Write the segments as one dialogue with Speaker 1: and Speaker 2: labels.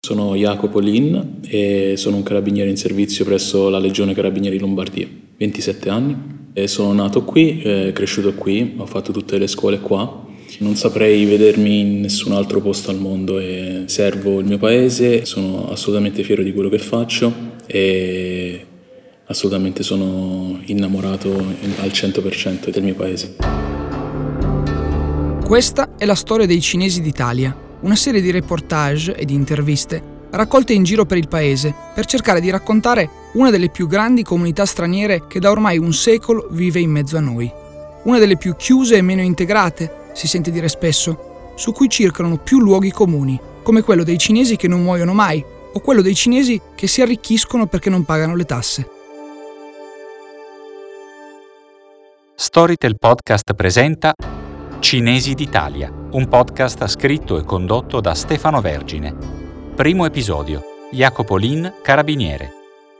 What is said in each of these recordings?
Speaker 1: Sono Jacopo Lin e sono un carabiniere in servizio presso la Legione Carabinieri Lombardia, 27 anni. E sono nato qui, cresciuto qui, ho fatto tutte le scuole qua. Non saprei vedermi in nessun altro posto al mondo e servo il mio paese, sono assolutamente fiero di quello che faccio e assolutamente sono innamorato al 100% del mio paese.
Speaker 2: Questa è la storia dei cinesi d'Italia, una serie di reportage e di interviste raccolte in giro per il paese per cercare di raccontare una delle più grandi comunità straniere che da ormai un secolo vive in mezzo a noi. Una delle più chiuse e meno integrate, si sente dire spesso, su cui circolano più luoghi comuni, come quello dei cinesi che non muoiono mai o quello dei cinesi che si arricchiscono perché non pagano le tasse.
Speaker 3: Storytel Podcast presenta Cinesi d'Italia, un podcast scritto e condotto da Stefano Vergine. Primo episodio, Jacopo Lin, carabiniere.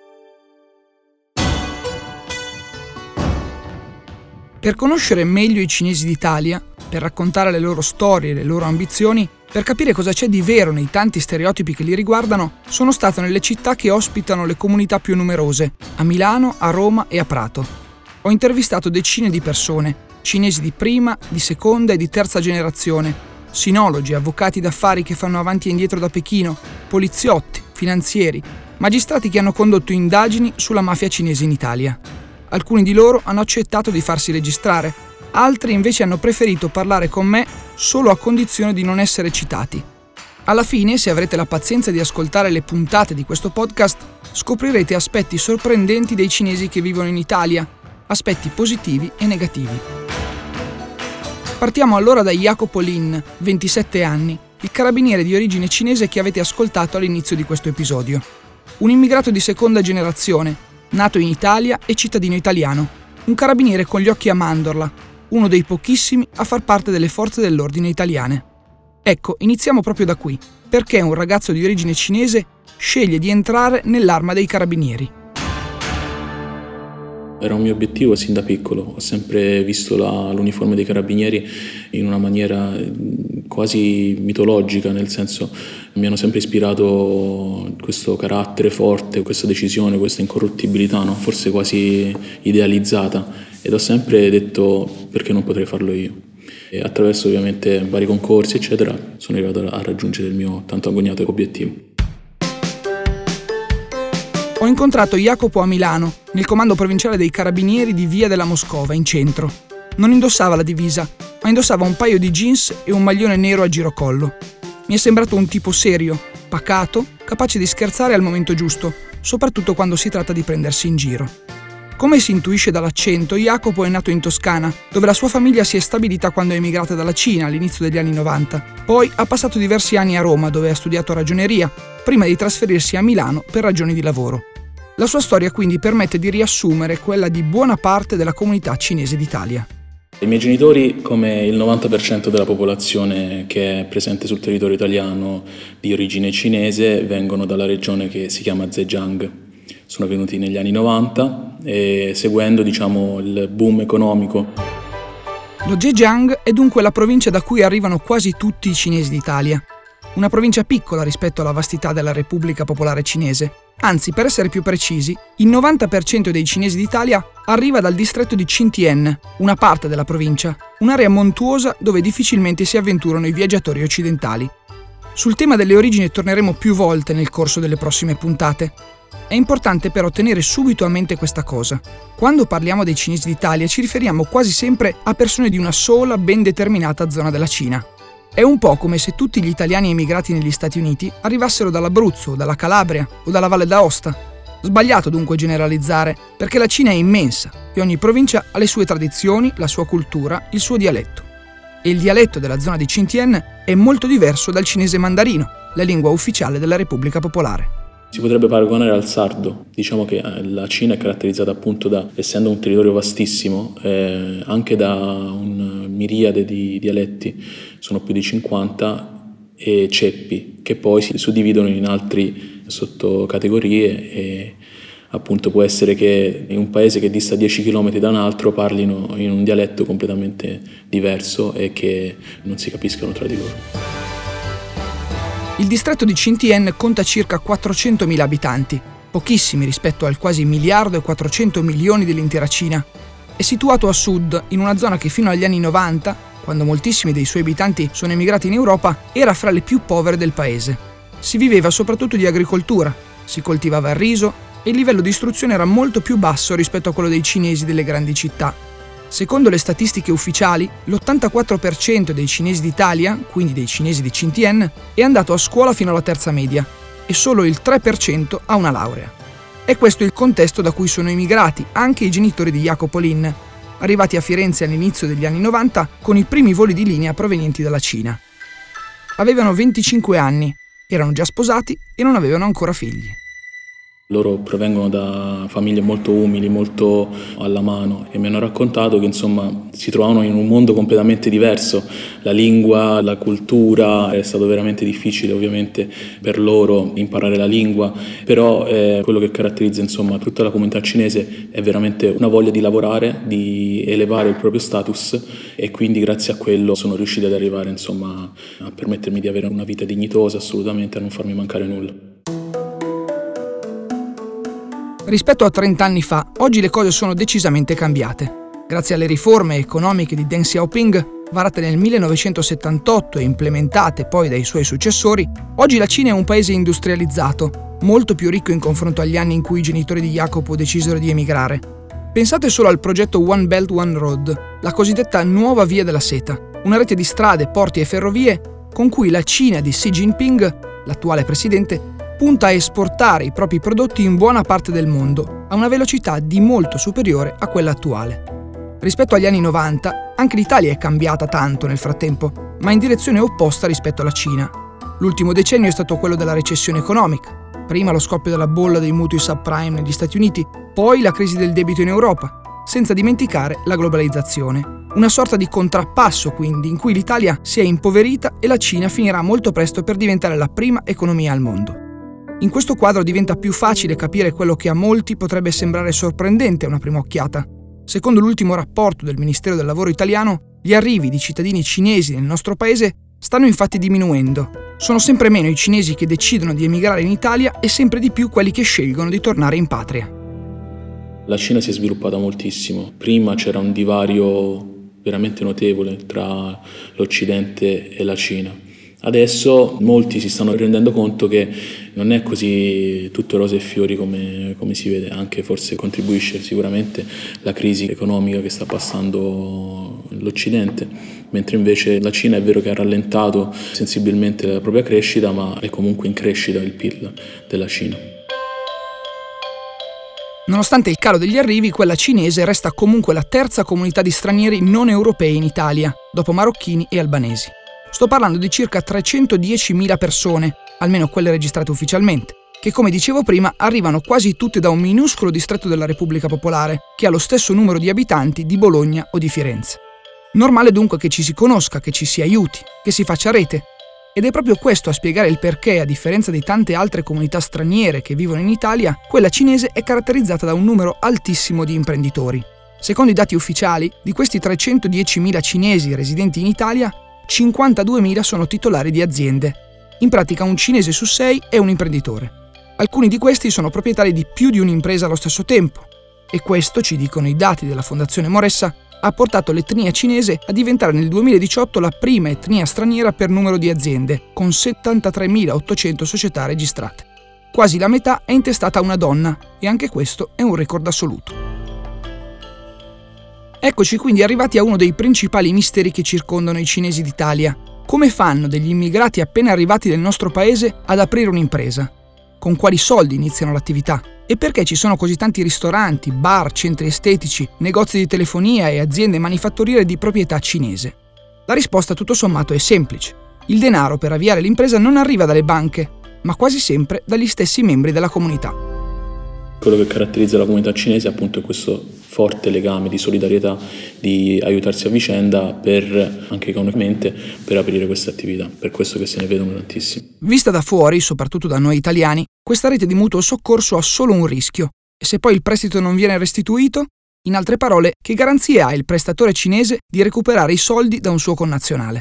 Speaker 2: Per conoscere meglio i cinesi d'Italia, per raccontare le loro storie e le loro ambizioni, per capire cosa c'è di vero nei tanti stereotipi che li riguardano, sono stato nelle città che ospitano le comunità più numerose, a Milano, a Roma e a Prato. Ho intervistato decine di persone, cinesi di prima, di seconda e di terza generazione, sinologi, avvocati d'affari che fanno avanti e indietro da Pechino, poliziotti, finanzieri, magistrati che hanno condotto indagini sulla mafia cinese in Italia. Alcuni di loro hanno accettato di farsi registrare, altri invece hanno preferito parlare con me solo a condizione di non essere citati. Alla fine, se avrete la pazienza di ascoltare le puntate di questo podcast, scoprirete aspetti sorprendenti dei cinesi che vivono in Italia, aspetti positivi e negativi. Partiamo allora da Jacopo Lin, 27 anni, il carabiniere di origine cinese che avete ascoltato all'inizio di questo episodio. Un immigrato di seconda generazione, nato in Italia e cittadino italiano, un carabiniere con gli occhi a mandorla, uno dei pochissimi a far parte delle forze dell'ordine italiane. Ecco, iniziamo proprio da qui. Perché un ragazzo di origine cinese sceglie di entrare nell'arma dei carabinieri?
Speaker 1: Era un mio obiettivo sin da piccolo, ho sempre visto l'uniforme dei carabinieri in una maniera quasi mitologica, nel senso mi hanno sempre ispirato questo carattere forte, questa decisione, questa incorruttibilità, no? Forse quasi idealizzata, ed ho sempre detto perché non potrei farlo io. E attraverso ovviamente vari concorsi eccetera sono arrivato a raggiungere il mio tanto agognato obiettivo.
Speaker 2: Ho incontrato Jacopo a Milano, nel comando provinciale dei carabinieri di Via della Moscova, in centro. Non indossava la divisa, ma indossava un paio di jeans e un maglione nero a girocollo. Mi è sembrato un tipo serio, pacato, capace di scherzare al momento giusto, soprattutto quando si tratta di prendersi in giro. Come si intuisce dall'accento, Jacopo è nato in Toscana, dove la sua famiglia si è stabilita quando è emigrata dalla Cina all'inizio degli anni 90. Poi ha passato diversi anni a Roma, dove ha studiato ragioneria, prima di trasferirsi a Milano per ragioni di lavoro. La sua storia quindi permette di riassumere quella di buona parte della comunità cinese d'Italia.
Speaker 1: I miei genitori, come il 90% della popolazione che è presente sul territorio italiano di origine cinese, vengono dalla regione che si chiama Zhejiang. Sono venuti negli anni 90 e seguendo, il boom economico.
Speaker 2: Lo Zhejiang è dunque la provincia da cui arrivano quasi tutti i cinesi d'Italia. Una provincia piccola rispetto alla vastità della Repubblica Popolare Cinese. Anzi, per essere più precisi, il 90% dei cinesi d'Italia arriva dal distretto di Xinjiang, una parte della provincia, un'area montuosa dove difficilmente si avventurano i viaggiatori occidentali. Sul tema delle origini torneremo più volte nel corso delle prossime puntate. È importante però tenere subito a mente questa cosa. Quando parliamo dei cinesi d'Italia ci riferiamo quasi sempre a persone di una sola ben determinata zona della Cina. È un po' come se tutti gli italiani emigrati negli Stati Uniti arrivassero dall'Abruzzo, dalla Calabria o dalla Valle d'Aosta. Sbagliato dunque generalizzare, perché la Cina è immensa e ogni provincia ha le sue tradizioni, la sua cultura, il suo dialetto. E il dialetto della zona di Xinjiang è molto diverso dal cinese mandarino, la lingua ufficiale della Repubblica Popolare.
Speaker 1: Si potrebbe paragonare al sardo. Diciamo che la Cina è caratterizzata appunto essendo un territorio vastissimo, anche da un miriade di dialetti, sono più di 50, e ceppi, che poi si suddividono in altri sottocategorie e appunto può essere che in un paese che dista 10 km da un altro parlino in un dialetto completamente diverso e che non si capiscano tra di loro.
Speaker 2: Il distretto di Xinjiang conta circa 400.000 abitanti, pochissimi rispetto al quasi 1,4 miliardi dell'intera Cina. È situato a sud, in una zona che fino agli anni 90, quando moltissimi dei suoi abitanti sono emigrati in Europa, era fra le più povere del paese. Si viveva soprattutto di agricoltura, si coltivava il riso e il livello di istruzione era molto più basso rispetto a quello dei cinesi delle grandi città. Secondo le statistiche ufficiali, l'84% dei cinesi d'Italia, quindi dei cinesi di Xinjiang, è andato a scuola fino alla terza media e solo il 3% ha una laurea. È questo il contesto da cui sono emigrati anche i genitori di Jacopo Lin, arrivati a Firenze all'inizio degli anni 90 con i primi voli di linea provenienti dalla Cina. Avevano 25 anni, erano già sposati e non avevano ancora figli.
Speaker 1: Loro provengono da famiglie molto umili, molto alla mano e mi hanno raccontato che insomma si trovavano in un mondo completamente diverso. La lingua, la cultura, è stato veramente difficile ovviamente per loro imparare la lingua, però quello che caratterizza insomma tutta la comunità cinese è veramente una voglia di lavorare, di elevare il proprio status e quindi grazie a quello sono riusciti ad arrivare insomma a permettermi di avere una vita dignitosa assolutamente, a non farmi mancare nulla.
Speaker 2: Rispetto a 30 anni fa, oggi le cose sono decisamente cambiate. Grazie alle riforme economiche di Deng Xiaoping, varate nel 1978 e implementate poi dai suoi successori, oggi la Cina è un paese industrializzato, molto più ricco in confronto agli anni in cui i genitori di Jacopo decisero di emigrare. Pensate solo al progetto One Belt One Road, la cosiddetta nuova via della seta, una rete di strade, porti e ferrovie con cui la Cina di Xi Jinping, l'attuale presidente, punta a esportare i propri prodotti in buona parte del mondo, a una velocità di molto superiore a quella attuale. Rispetto agli anni 90, anche l'Italia è cambiata tanto nel frattempo, ma in direzione opposta rispetto alla Cina. L'ultimo decennio è stato quello della recessione economica, prima lo scoppio della bolla dei mutui subprime negli Stati Uniti, poi la crisi del debito in Europa, senza dimenticare la globalizzazione. Una sorta di contrappasso, quindi, in cui l'Italia si è impoverita e la Cina finirà molto presto per diventare la prima economia al mondo. In questo quadro diventa più facile capire quello che a molti potrebbe sembrare sorprendente a una prima occhiata. Secondo l'ultimo rapporto del Ministero del Lavoro italiano, gli arrivi di cittadini cinesi nel nostro paese stanno infatti diminuendo. Sono sempre meno i cinesi che decidono di emigrare in Italia e sempre di più quelli che scelgono di tornare in patria.
Speaker 1: La Cina si è sviluppata moltissimo. Prima c'era un divario veramente notevole tra l'Occidente e la Cina. Adesso molti si stanno rendendo conto che non è così tutto rose e fiori come si vede, anche forse contribuisce sicuramente la crisi economica che sta passando l'Occidente, mentre invece la Cina è vero che ha rallentato sensibilmente la propria crescita, ma è comunque in crescita il PIL della Cina.
Speaker 2: Nonostante il calo degli arrivi, quella cinese resta comunque la terza comunità di stranieri non europei in Italia, dopo marocchini e albanesi. Sto parlando di circa 310.000 persone, almeno quelle registrate ufficialmente, che come dicevo prima arrivano quasi tutte da un minuscolo distretto della Repubblica Popolare, che ha lo stesso numero di abitanti di Bologna o di Firenze. Normale dunque che ci si conosca, che ci si aiuti, che si faccia rete. Ed è proprio questo a spiegare il perché, a differenza di tante altre comunità straniere che vivono in Italia, quella cinese è caratterizzata da un numero altissimo di imprenditori. Secondo i dati ufficiali, di questi 310.000 cinesi residenti in Italia, 52.000 sono titolari di aziende. In pratica un cinese su 6 è un imprenditore. Alcuni di questi sono proprietari di più di un'impresa allo stesso tempo. E questo, ci dicono i dati della Fondazione Moressa, ha portato l'etnia cinese a diventare nel 2018 la prima etnia straniera per numero di aziende, con 73.800 società registrate. Quasi la metà è intestata a una donna, e anche questo è un record assoluto. Eccoci quindi arrivati a uno dei principali misteri che circondano i cinesi d'Italia. Come fanno degli immigrati appena arrivati nel nostro paese ad aprire un'impresa? Con quali soldi iniziano l'attività? E perché ci sono così tanti ristoranti, bar, centri estetici, negozi di telefonia e aziende manifatturiere di proprietà cinese? La risposta tutto sommato è semplice. Il denaro per avviare l'impresa non arriva dalle banche, ma quasi sempre dagli stessi membri della comunità.
Speaker 1: Quello che caratterizza la comunità cinese è appunto questo forte legame di solidarietà, di aiutarsi a vicenda anche economicamente per aprire queste attività, per questo che se ne vedono tantissimi.
Speaker 2: Vista da fuori, soprattutto da noi italiani, questa rete di mutuo soccorso ha solo un rischio, e se poi il prestito non viene restituito, in altre parole, che garanzie ha il prestatore cinese di recuperare i soldi da un suo connazionale?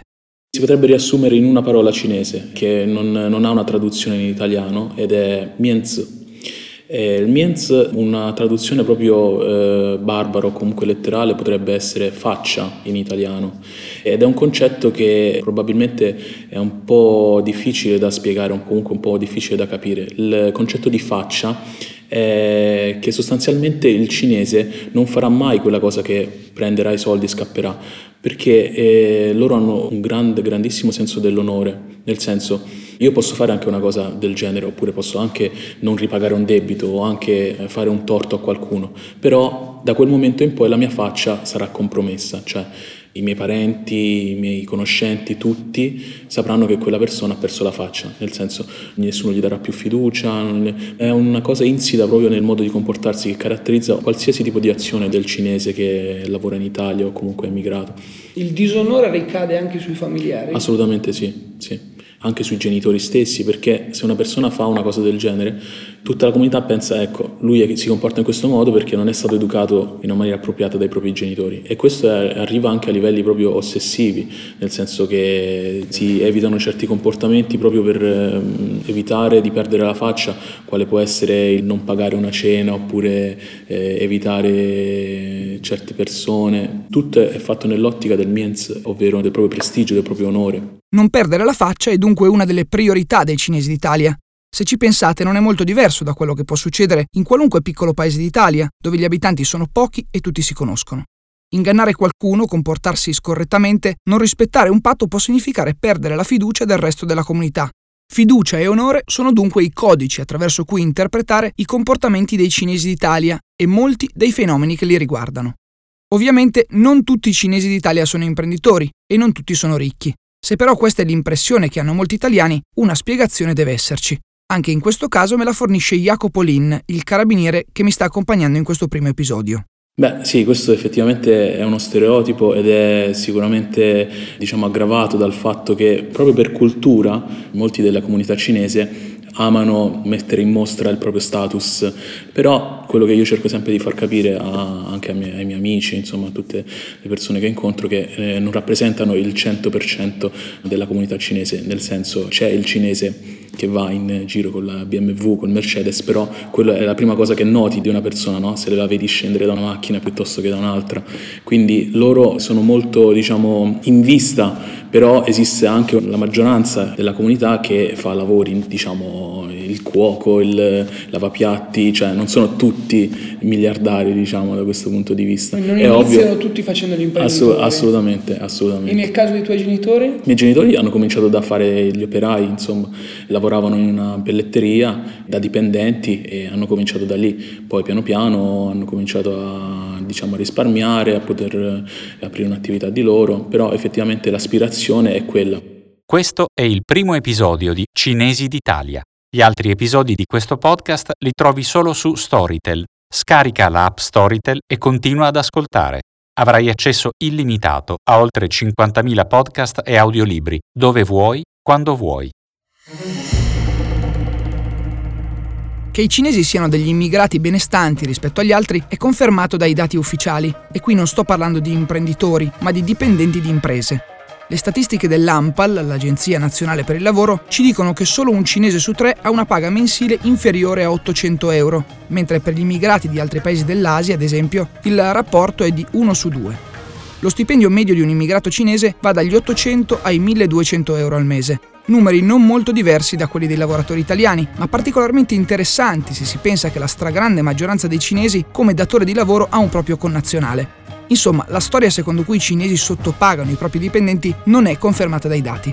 Speaker 1: Si potrebbe riassumere in una parola cinese che non ha una traduzione in italiano ed è mianzi. Il mianzi, una traduzione proprio barbara o comunque letterale, potrebbe essere faccia in italiano, ed è un concetto che probabilmente è un po' difficile da spiegare, o comunque un po' difficile da capire. Il concetto di faccia è che sostanzialmente il cinese non farà mai quella cosa che prenderà i soldi e scapperà, perché loro hanno un grandissimo senso dell'onore, nel senso, io posso fare anche una cosa del genere, oppure posso anche non ripagare un debito o anche fare un torto a qualcuno, però da quel momento in poi la mia faccia sarà compromessa, cioè i miei parenti, i miei conoscenti, tutti sapranno che quella persona ha perso la faccia, nel senso nessuno gli darà più fiducia, è una cosa insita proprio nel modo di comportarsi che caratterizza qualsiasi tipo di azione del cinese che lavora in Italia o comunque è emigrato.
Speaker 2: Il disonore ricade anche sui familiari?
Speaker 1: Assolutamente sì. Anche sui genitori stessi, perché se una persona fa una cosa del genere, tutta la comunità pensa, ecco, lui si comporta in questo modo perché non è stato educato in una maniera appropriata dai propri genitori, e questo arriva anche a livelli proprio ossessivi, nel senso che si evitano certi comportamenti proprio per evitare di perdere la faccia, quale può essere il non pagare una cena oppure evitare certe persone. Tutto è fatto nell'ottica del mianzi, ovvero del proprio prestigio, del proprio onore.
Speaker 2: Non perdere la faccia è dunque una delle priorità dei cinesi d'Italia. Se ci pensate, non è molto diverso da quello che può succedere in qualunque piccolo paese d'Italia, dove gli abitanti sono pochi e tutti si conoscono. Ingannare qualcuno, comportarsi scorrettamente, non rispettare un patto può significare perdere la fiducia del resto della comunità. Fiducia e onore sono dunque i codici attraverso cui interpretare i comportamenti dei cinesi d'Italia e molti dei fenomeni che li riguardano. Ovviamente non tutti i cinesi d'Italia sono imprenditori e non tutti sono ricchi. Se però questa è l'impressione che hanno molti italiani, una spiegazione deve esserci. Anche in questo caso me la fornisce Jacopo Lin, il carabiniere che mi sta accompagnando in questo primo episodio.
Speaker 1: Beh sì, questo effettivamente è uno stereotipo ed è sicuramente aggravato dal fatto che proprio per cultura molti della comunità cinese amano mettere in mostra il proprio status, però quello che io cerco sempre di far capire anche ai miei amici, insomma a tutte le persone che incontro, che non rappresentano il 100% della comunità cinese, nel senso c'è il cinese che va in giro con la BMW, col Mercedes, però quella è la prima cosa che noti di una persona, no? Se la vedi scendere da una macchina piuttosto che da un'altra, quindi loro sono molto in vista, però esiste anche la maggioranza della comunità che fa lavori, il cuoco, il lavapiatti, cioè non sono tutti miliardari, da questo punto di vista.
Speaker 2: Non iniziano tutti facendo gli imprenditori?
Speaker 1: Assolutamente.
Speaker 2: E nel caso dei tuoi genitori?
Speaker 1: I miei genitori hanno cominciato da fare gli operai, lavoravano in una pelletteria da dipendenti e hanno cominciato da lì, poi piano piano hanno cominciato a risparmiare, a poter aprire un'attività di loro, però effettivamente l'aspirazione è quella.
Speaker 3: Questo è il primo episodio di Cinesi d'Italia. Gli altri episodi di questo podcast li trovi solo su Storytel. Scarica la app Storytel e continua ad ascoltare. Avrai accesso illimitato a oltre 50.000 podcast e audiolibri, dove vuoi, quando vuoi.
Speaker 2: Che i cinesi siano degli immigrati benestanti rispetto agli altri è confermato dai dati ufficiali, e qui non sto parlando di imprenditori, ma di dipendenti di imprese. Le statistiche dell'ANPAL, l'Agenzia Nazionale per il Lavoro, ci dicono che solo un cinese su 3 ha una paga mensile inferiore a 800 euro, mentre per gli immigrati di altri paesi dell'Asia, ad esempio, il rapporto è di 1 su 2. Lo stipendio medio di un immigrato cinese va dagli 800 ai 1200 euro al mese. Numeri non molto diversi da quelli dei lavoratori italiani, ma particolarmente interessanti se si pensa che la stragrande maggioranza dei cinesi come datore di lavoro ha un proprio connazionale. Insomma, la storia secondo cui i cinesi sottopagano i propri dipendenti non è confermata dai dati.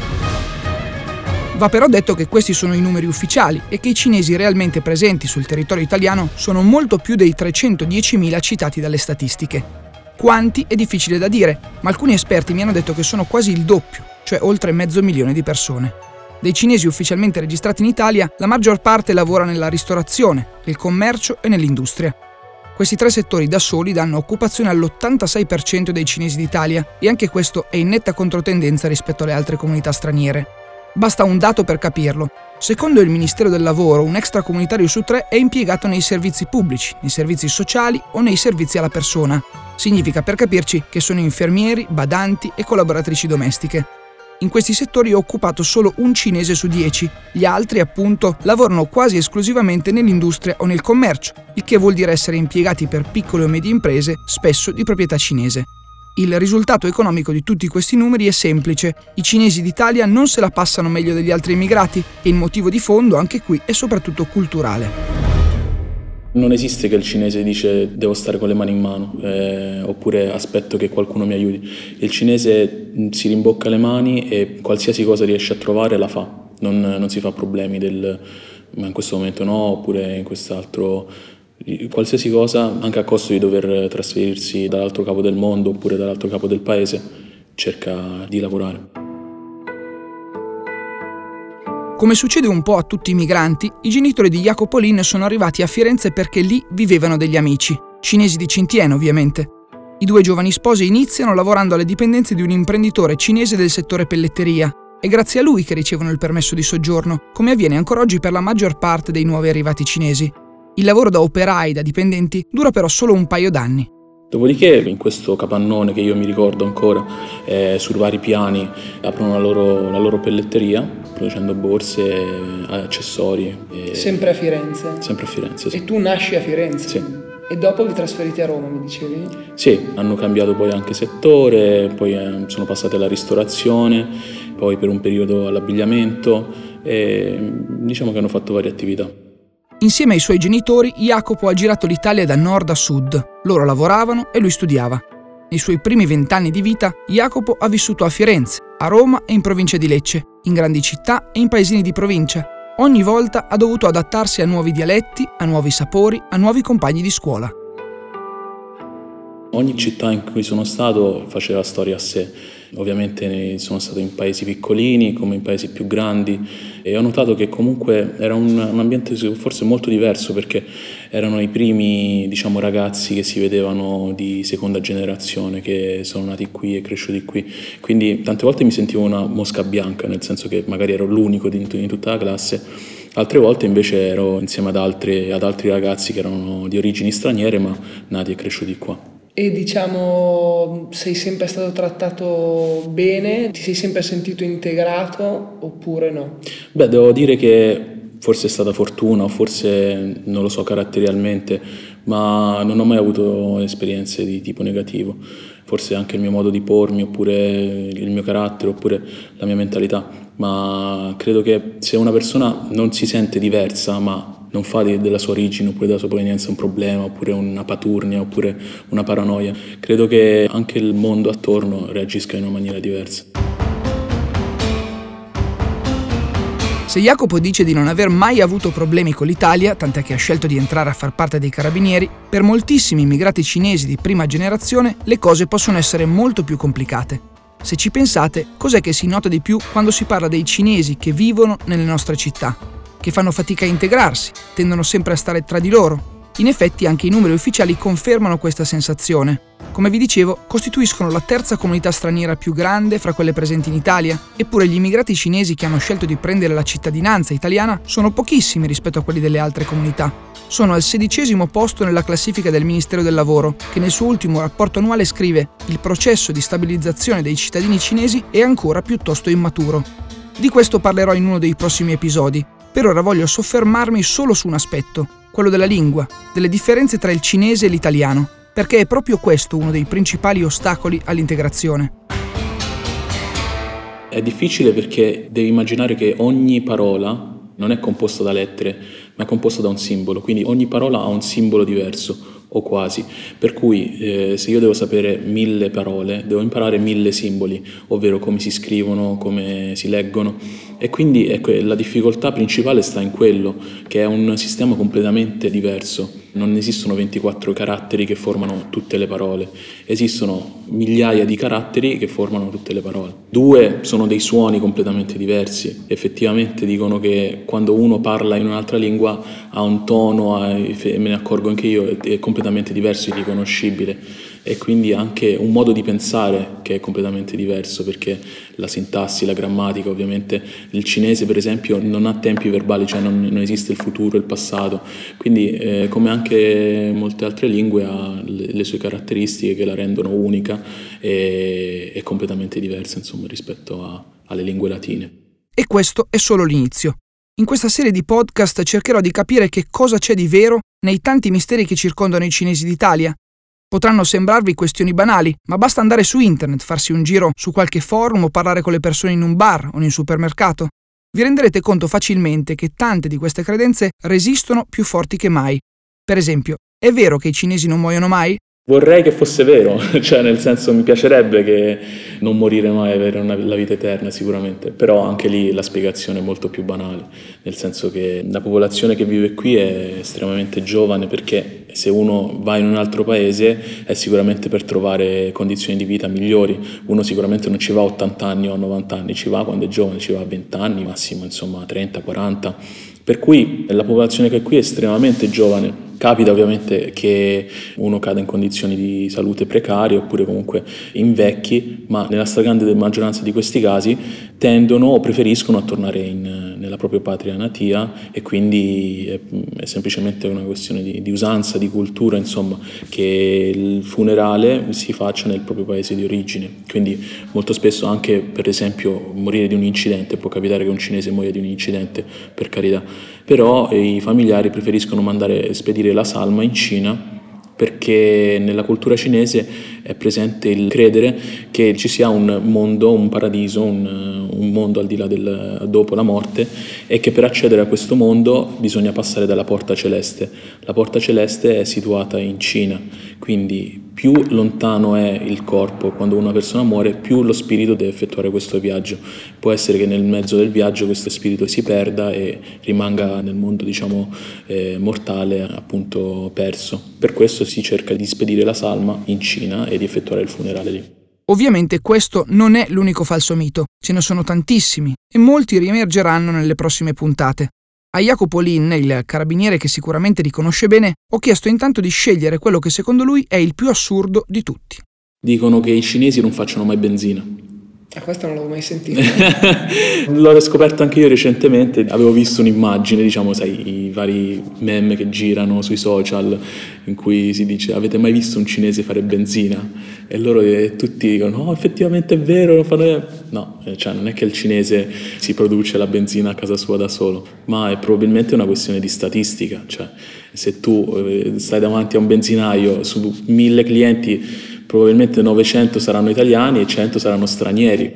Speaker 2: Va però detto che questi sono i numeri ufficiali e che i cinesi realmente presenti sul territorio italiano sono molto più dei 310.000 citati dalle statistiche. Quanti è difficile da dire, ma alcuni esperti mi hanno detto che sono quasi il doppio, cioè oltre 500.000 di persone. Dei cinesi ufficialmente registrati in Italia, la maggior parte lavora nella ristorazione, nel commercio e nell'industria. Questi 3 settori da soli danno occupazione all'86% dei cinesi d'Italia, e anche questo è in netta controtendenza rispetto alle altre comunità straniere. Basta un dato per capirlo. Secondo il Ministero del Lavoro, un extracomunitario su 3 è impiegato nei servizi pubblici, nei servizi sociali o nei servizi alla persona. Significa, per capirci, che sono infermieri, badanti e collaboratrici domestiche. In questi settori è occupato solo un cinese su 10. Gli altri, appunto, lavorano quasi esclusivamente nell'industria o nel commercio, il che vuol dire essere impiegati per piccole o medie imprese, spesso di proprietà cinese. Il risultato economico di tutti questi numeri è semplice. I cinesi d'Italia non se la passano meglio degli altri immigrati e il motivo di fondo, anche qui, è soprattutto culturale.
Speaker 1: Non esiste che il cinese dice devo stare con le mani in mano oppure aspetto che qualcuno mi aiuti. Il cinese si rimbocca le mani e qualsiasi cosa riesce a trovare la fa. Non si fa problemi ma in questo momento no, oppure in quest'altro. Qualsiasi cosa, anche a costo di dover trasferirsi dall'altro capo del mondo oppure dall'altro capo del paese, cerca di lavorare.
Speaker 2: Come succede un po' a tutti i migranti, i genitori di Jacopo Lin sono arrivati a Firenze perché lì vivevano degli amici, cinesi di Cintieno ovviamente. I due giovani sposi iniziano lavorando alle dipendenze di un imprenditore cinese del settore pelletteria. È grazie a lui che ricevono il permesso di soggiorno, come avviene ancora oggi per la maggior parte dei nuovi arrivati cinesi. Il lavoro da operai, da dipendenti, dura però solo un paio d'anni.
Speaker 1: Dopodiché in questo capannone che io mi ricordo ancora, su vari piani aprono la loro pelletteria, producendo borse, accessori.
Speaker 2: Sempre a Firenze?
Speaker 1: Sempre a Firenze, sì.
Speaker 2: E tu nasci a Firenze?
Speaker 1: Sì.
Speaker 2: E dopo vi trasferite a Roma, mi dicevi?
Speaker 1: Sì, hanno cambiato poi anche settore, poi sono passate alla ristorazione, poi per un periodo all'abbigliamento e diciamo che hanno fatto varie attività.
Speaker 2: Insieme ai suoi genitori, Jacopo ha girato l'Italia da nord a sud. Loro lavoravano e lui studiava. Nei suoi primi 20 anni di vita, Jacopo ha vissuto a Firenze, a Roma e in provincia di Lecce, in grandi città e in paesini di provincia. Ogni volta ha dovuto adattarsi a nuovi dialetti, a nuovi sapori, a nuovi compagni di scuola.
Speaker 1: Ogni città in cui sono stato faceva storia a sé. Ovviamente sono stato in paesi piccolini come in paesi più grandi e ho notato che comunque era un ambiente forse molto diverso perché erano i primi, diciamo, ragazzi che si vedevano di seconda generazione, che sono nati qui e cresciuti qui. Quindi tante volte mi sentivo una mosca bianca, nel senso che magari ero l'unico in tutta la classe. Altre volte invece ero insieme ad altri ragazzi che erano di origini straniere ma nati e cresciuti qua.
Speaker 2: E diciamo, sei sempre stato trattato bene? Ti sei sempre sentito integrato oppure no?
Speaker 1: Beh, devo dire che forse è stata fortuna o forse non lo so caratterialmente, ma non ho mai avuto esperienze di tipo negativo. Forse anche il mio modo di pormi oppure il mio carattere oppure la mia mentalità, ma credo che se una persona non si sente diversa ma non fa della sua origine oppure della sua provenienza un problema oppure una paturnia oppure una paranoia, credo che anche il mondo attorno reagisca in una maniera diversa.
Speaker 2: Se Jacopo dice di non aver mai avuto problemi con l'Italia, tant'è che ha scelto di entrare a far parte dei carabinieri, per moltissimi immigrati cinesi di prima generazione le cose possono essere molto più complicate. Se ci pensate, cos'è che si nota di più quando si parla dei cinesi che vivono nelle nostre città? Che fanno fatica a integrarsi, tendono sempre a stare tra di loro. In effetti anche i numeri ufficiali confermano questa sensazione. Come vi dicevo, costituiscono la terza comunità straniera più grande fra quelle presenti in Italia, eppure gli immigrati cinesi che hanno scelto di prendere la cittadinanza italiana sono pochissimi rispetto a quelli delle altre comunità. Sono al 16° posto nella classifica del Ministero del Lavoro, che nel suo ultimo rapporto annuale scrive: il processo di stabilizzazione dei cittadini cinesi è ancora piuttosto immaturo. Di questo parlerò in uno dei prossimi episodi. Per ora voglio soffermarmi solo su un aspetto, quello della lingua, delle differenze tra il cinese e l'italiano, perché è proprio questo uno dei principali ostacoli all'integrazione.
Speaker 1: È difficile perché devi immaginare che ogni parola non è composta da lettere, ma è composta da un simbolo, quindi ogni parola ha un simbolo diverso, o quasi, per cui se io devo sapere 1000 parole, devo imparare 1000 simboli, ovvero come si scrivono, come si leggono, e quindi ecco, la difficoltà principale sta in quello, che è un sistema completamente diverso. Non esistono 24 caratteri che formano tutte le parole, esistono migliaia di caratteri che formano tutte le parole. 2 sono dei suoni completamente diversi, effettivamente dicono che quando uno parla in un'altra lingua ha un tono, me ne accorgo anche io, è completamente diverso, irriconoscibile, e quindi anche un modo di pensare che è completamente diverso, perché la sintassi, la grammatica, ovviamente il cinese per esempio non ha tempi verbali, cioè non esiste il futuro e il passato, quindi come anche molte altre lingue ha le sue caratteristiche che la rendono unica e completamente diversa, insomma, rispetto alle lingue latine.
Speaker 2: E questo è solo l'inizio. In questa serie di podcast cercherò di capire che cosa c'è di vero nei tanti misteri che circondano i cinesi d'Italia. Potranno sembrarvi questioni banali, ma basta andare su internet, farsi un giro su qualche forum o parlare con le persone in un bar o in un supermercato. Vi renderete conto facilmente che tante di queste credenze resistono più forti che mai. Per esempio, è vero che i cinesi non muoiono mai?
Speaker 1: Vorrei che fosse vero, cioè nel senso mi piacerebbe che non morire mai, avere la vita eterna sicuramente, però anche lì la spiegazione è molto più banale, nel senso che la popolazione che vive qui è estremamente giovane, perché se uno va in un altro paese è sicuramente per trovare condizioni di vita migliori. Uno sicuramente non ci va a 80 anni o a 90 anni, ci va quando è giovane, ci va a 20 anni, massimo insomma 30, 40, per cui la popolazione che è qui è estremamente giovane. Capita ovviamente che uno cada in condizioni di salute precarie oppure comunque invecchi, ma nella stragrande maggioranza di questi casi tendono o preferiscono a tornare nella propria patria natia, e quindi è semplicemente una questione di usanza, di cultura, insomma, che il funerale si faccia nel proprio paese di origine. Quindi molto spesso anche, per esempio, morire di un incidente, può capitare che un cinese muoia di un incidente, per carità, però i familiari preferiscono spedire la salma in Cina, perché nella cultura cinese è presente il credere che ci sia un mondo, un paradiso, un mondo al di là dopo la morte, e che per accedere a questo mondo bisogna passare dalla porta celeste. La porta celeste è situata in Cina, quindi più lontano è il corpo quando una persona muore, più lo spirito deve effettuare questo viaggio. Può essere che nel mezzo del viaggio questo spirito si perda e rimanga nel mondo, mortale, appunto perso. Per questo si cerca di spedire la salma in Cina e di effettuare il funerale lì.
Speaker 2: Ovviamente questo non è l'unico falso mito, ce ne sono tantissimi e molti riemergeranno nelle prossime puntate. A Jacopo Lin, il carabiniere che sicuramente li conosce bene, ho chiesto intanto di scegliere quello che secondo lui è il più assurdo di tutti.
Speaker 1: Dicono che i cinesi non facciano mai benzina.
Speaker 2: Questa non l'avevo mai sentita.
Speaker 1: L'ho scoperto anche io recentemente, avevo visto un'immagine, sai, i vari meme che girano sui social in cui si dice: avete mai visto un cinese fare benzina? E loro tutti dicono: no, effettivamente è vero, lo fanno. No, non è che il cinese si produce la benzina a casa sua da solo, ma è probabilmente una questione di statistica, cioè se tu stai davanti a un benzinaio, su 1000 clienti probabilmente 900 saranno italiani e 100 saranno stranieri.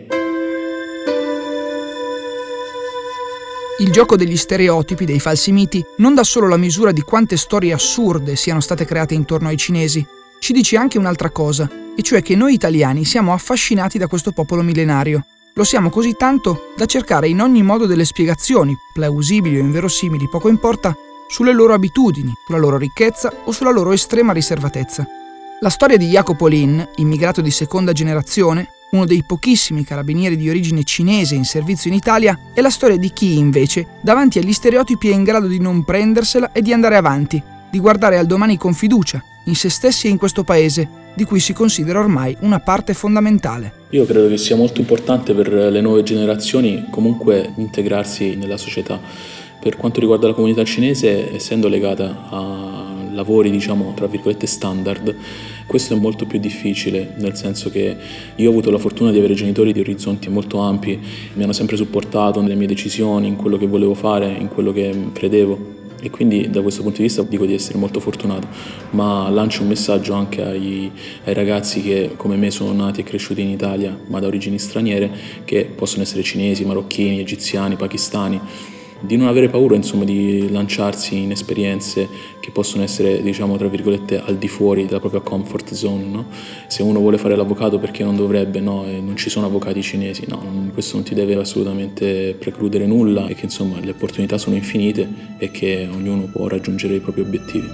Speaker 2: Il gioco degli stereotipi, dei falsi miti, non dà solo la misura di quante storie assurde siano state create intorno ai cinesi, ci dice anche un'altra cosa, e cioè che noi italiani siamo affascinati da questo popolo millenario. Lo siamo così tanto da cercare in ogni modo delle spiegazioni, plausibili o inverosimili, poco importa, sulle loro abitudini, sulla loro ricchezza o sulla loro estrema riservatezza. La storia di Jacopo Lin, immigrato di seconda generazione, uno dei pochissimi carabinieri di origine cinese in servizio in Italia, è la storia di chi, invece, davanti agli stereotipi è in grado di non prendersela e di andare avanti, di guardare al domani con fiducia, in se stessi e in questo paese, di cui si considera ormai una parte fondamentale.
Speaker 1: Io credo che sia molto importante per le nuove generazioni comunque integrarsi nella società. Per quanto riguarda la comunità cinese, essendo legata a lavori, tra virgolette, standard, questo è molto più difficile, nel senso che io ho avuto la fortuna di avere genitori di orizzonti molto ampi, mi hanno sempre supportato nelle mie decisioni, in quello che volevo fare, in quello che credevo, e quindi da questo punto di vista dico di essere molto fortunato, ma lancio un messaggio anche ai ragazzi che come me sono nati e cresciuti in Italia ma da origini straniere, che possono essere cinesi, marocchini, egiziani, pakistani, di non avere paura, di lanciarsi in esperienze che possono essere, tra virgolette, al di fuori della propria comfort zone, no? Se uno vuole fare l'avvocato, perché non dovrebbe? No, non ci sono avvocati cinesi, no, questo non ti deve assolutamente precludere nulla, e che le opportunità sono infinite e che ognuno può raggiungere i propri obiettivi.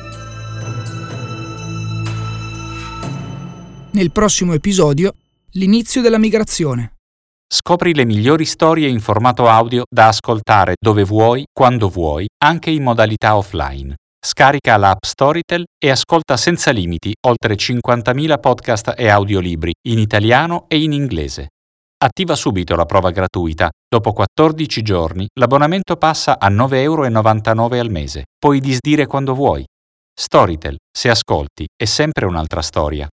Speaker 2: Nel prossimo episodio, l'inizio della migrazione.
Speaker 3: Scopri le migliori storie in formato audio da ascoltare dove vuoi, quando vuoi, anche in modalità offline. Scarica l'app Storytel e ascolta senza limiti oltre 50.000 podcast e audiolibri in italiano e in inglese. Attiva subito la prova gratuita. Dopo 14 giorni l'abbonamento passa a €9,99 al mese. Puoi disdire quando vuoi. Storytel, se ascolti, è sempre un'altra storia.